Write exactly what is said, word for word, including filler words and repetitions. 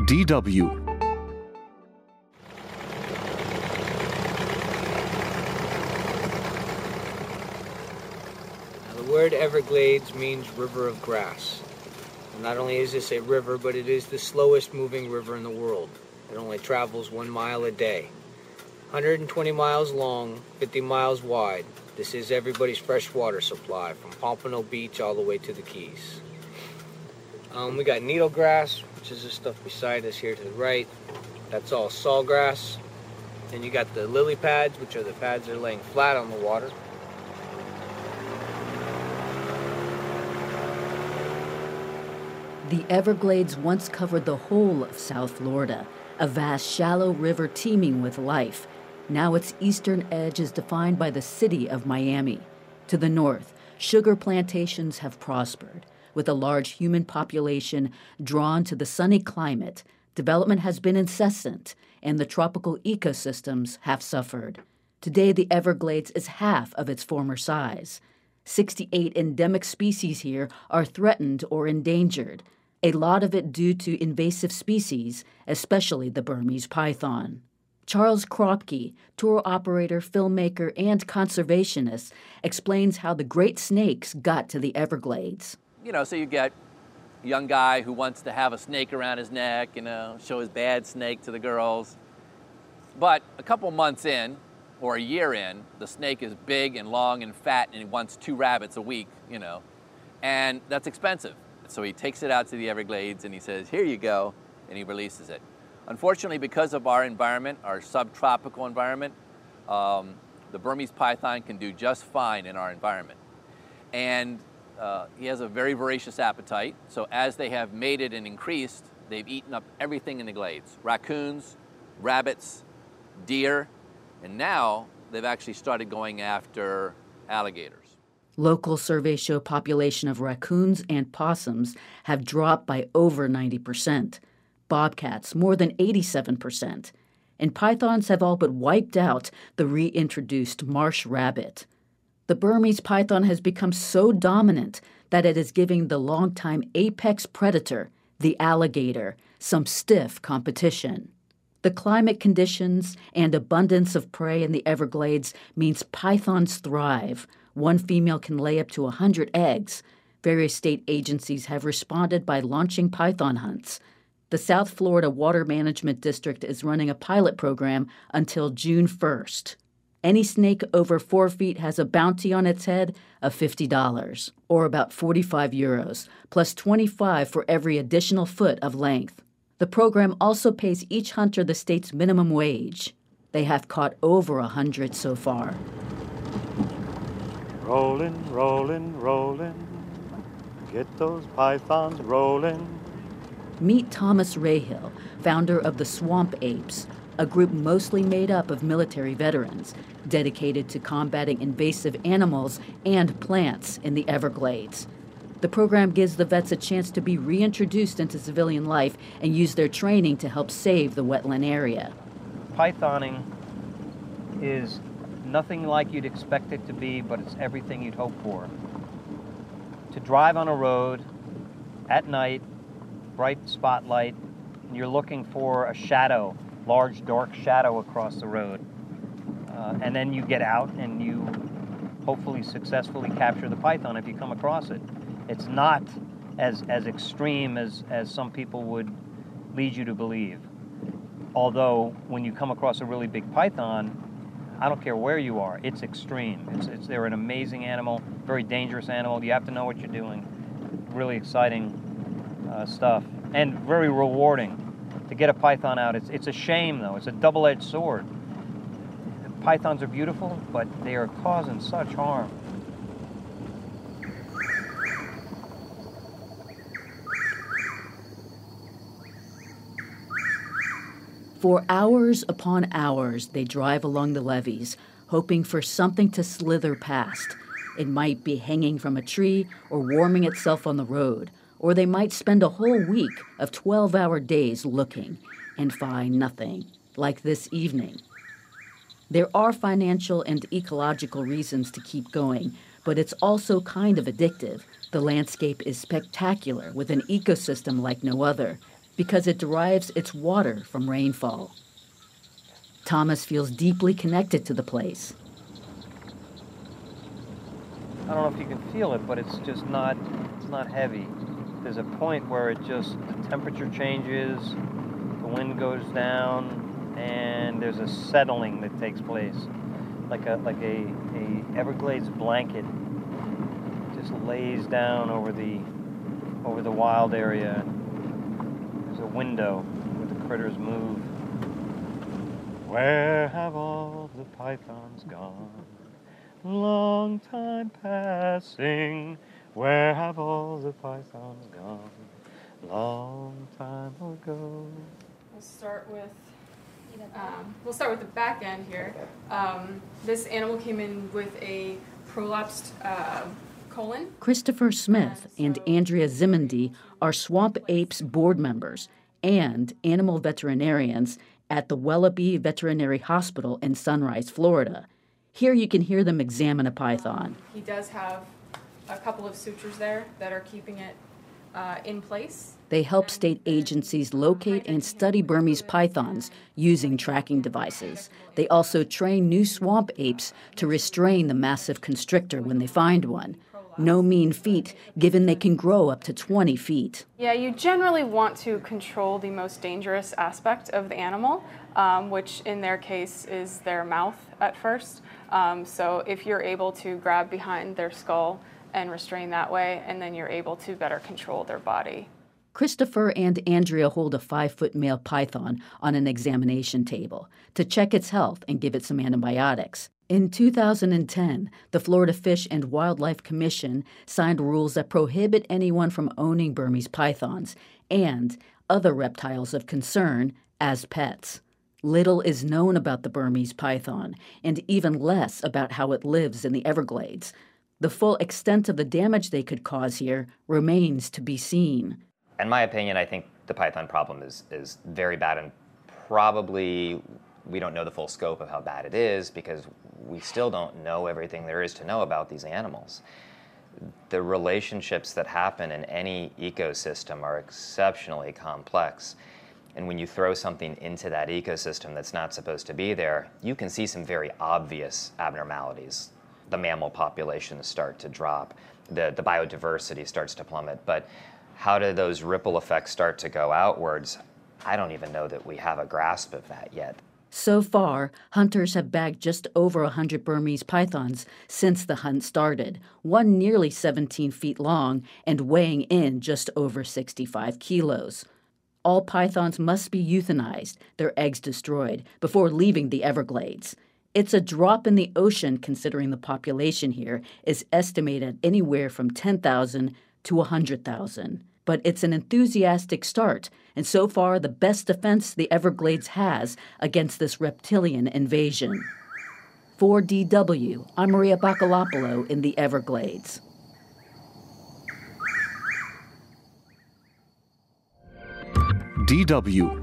D W. The word Everglades means river of grass. And not only is this a river, but it is the slowest moving river in the world. It only travels one mile a day. one hundred twenty miles long, fifty miles wide. This is everybody's fresh water supply from Pompano Beach all the way to the Keys. Um, we got needle grass, which is this stuff beside us here to the right. That's all sawgrass. Then you got the lily pads, which are the pads that are laying flat on the water. The Everglades once covered the whole of South Florida, a vast shallow river teeming with life. Now its eastern edge is defined by the city of Miami. To the north, sugar plantations have prospered. With a large human population drawn to the sunny climate, development has been incessant, and the tropical ecosystems have suffered. Today, the Everglades is half of its former size. sixty-eight endemic species here are threatened or endangered, a lot of it due to invasive species, especially the Burmese python. Charles Kropke, tour operator, filmmaker, and conservationist, explains how the great snakes got to the Everglades. You know, so you get a young guy who wants to have a snake around his neck, you know, show his bad snake to the girls. But a couple months in, or a year in, the snake is big and long and fat and he wants two rabbits a week, you know, and that's expensive. So he takes it out to the Everglades and he says, here you go, and he releases it. Unfortunately, because of our environment, our subtropical environment, um, the Burmese python can do just fine in our environment. And uh, he has a very voracious appetite, so as they have mated and increased, they've eaten up everything in the glades. Raccoons, rabbits, deer, and now they've actually started going after alligators. Local surveys show population of raccoons and possums have dropped by over ninety percent. Bobcats more than eighty-seven percent. And pythons have all but wiped out the reintroduced marsh rabbit. The Burmese python has become so dominant that it is giving the longtime apex predator, the alligator, some stiff competition. The climate conditions and abundance of prey in the Everglades means pythons thrive. One female can lay up to one hundred eggs. Various state agencies have responded by launching python hunts. The South Florida Water Management District is running a pilot program until June first. Any snake over four feet has a bounty on its head of fifty dollars, or about forty-five euros, plus twenty-five for every additional foot of length. The program also pays each hunter the state's minimum wage. They have caught over a hundred so far. Rolling, rolling, rolling, get those pythons rolling. Meet Thomas Rahill, founder of the Swamp Apes, a group mostly made up of military veterans, dedicated to combating invasive animals and plants in the Everglades. The program gives the vets a chance to be reintroduced into civilian life and use their training to help save the wetland area. Pythoning is nothing like you'd expect it to be, but it's everything you'd hope for. To drive on a road at night, bright spotlight, and you're looking for a shadow, large dark shadow across the road. Uh, and then you get out and you hopefully successfully capture the python if you come across it. It's not as, as extreme as, as some people would lead you to believe. Although when you come across a really big python, I don't care where you are, it's extreme. It's, it's, they're an amazing animal, very dangerous animal. You have to know what you're doing. Really exciting uh, stuff, and very rewarding to get a python out. It's, it's a shame, though. It's a double-edged sword. Pythons are beautiful, but they are causing such harm. For hours upon hours, they drive along the levees, hoping for something to slither past. It might be hanging from a tree or warming itself on the road, or they might spend a whole week of twelve-hour days looking and find nothing, like this evening. There are financial and ecological reasons to keep going, but it's also kind of addictive. The landscape is spectacular with an ecosystem like no other. because it derives its water from rainfall. Thomas feels deeply connected to the place. I don't know if you can feel it, but it's just not, it's not heavy. There's a point where it just, the temperature changes, the wind goes down, and there's a settling that takes place. Like a, like a, a Everglades blanket just lays down over the, over the wild area. There's a window where the critters move. Where have all the pythons gone? Long time passing. Where have all the pythons gone? Long time ago. We'll start with um, we'll start with the back end here. Um, this animal came in with a prolapsed uh, colon. Christopher Smith and Andrea Zimondy are Swamp Apes board members and animal veterinarians at the Wellaby Veterinary Hospital in Sunrise, Florida. Here you can hear them examine a python. He does have a couple of sutures there that are keeping it uh, in place. They help state agencies locate and study Burmese pythons using tracking devices. They also train new swamp apes to restrain the massive constrictor when they find one. No mean feat, given they can grow up to twenty feet. Yeah, you generally want to control the most dangerous aspect of the animal, um, which in their case is their mouth at first. Um, so if you're able to grab behind their skull and restrain that way, and then you're able to better control their body. Christopher and Andrea hold a five-foot male python on an examination table to check its health and give it some antibiotics. In two thousand ten, the Florida Fish and Wildlife Commission signed rules that prohibit anyone from owning Burmese pythons and other reptiles of concern as pets. Little is known about the Burmese python, and even less about how it lives in the Everglades. The full extent of the damage they could cause here remains to be seen. In my opinion, I think the python problem is, is very bad, and probably we don't know the full scope of how bad it is because we still don't know everything there is to know about these animals. The relationships that happen in any ecosystem are exceptionally complex. And when you throw something into that ecosystem that's not supposed to be there, you can see some very obvious abnormalities. The mammal populations start to drop, the, the biodiversity starts to plummet, but how do those ripple effects start to go outwards? I don't even know that we have a grasp of that yet. So far, hunters have bagged just over one hundred Burmese pythons since the hunt started, one nearly seventeen feet long and weighing in just over sixty-five kilos. All pythons must be euthanized, their eggs destroyed, before leaving the Everglades. It's a drop in the ocean considering the population here is estimated anywhere from ten thousand to one hundred thousand. But it's an enthusiastic start, and so far the best defense the Everglades has against this reptilian invasion. For D W, I'm Maria Bakalopoulos in the Everglades. D W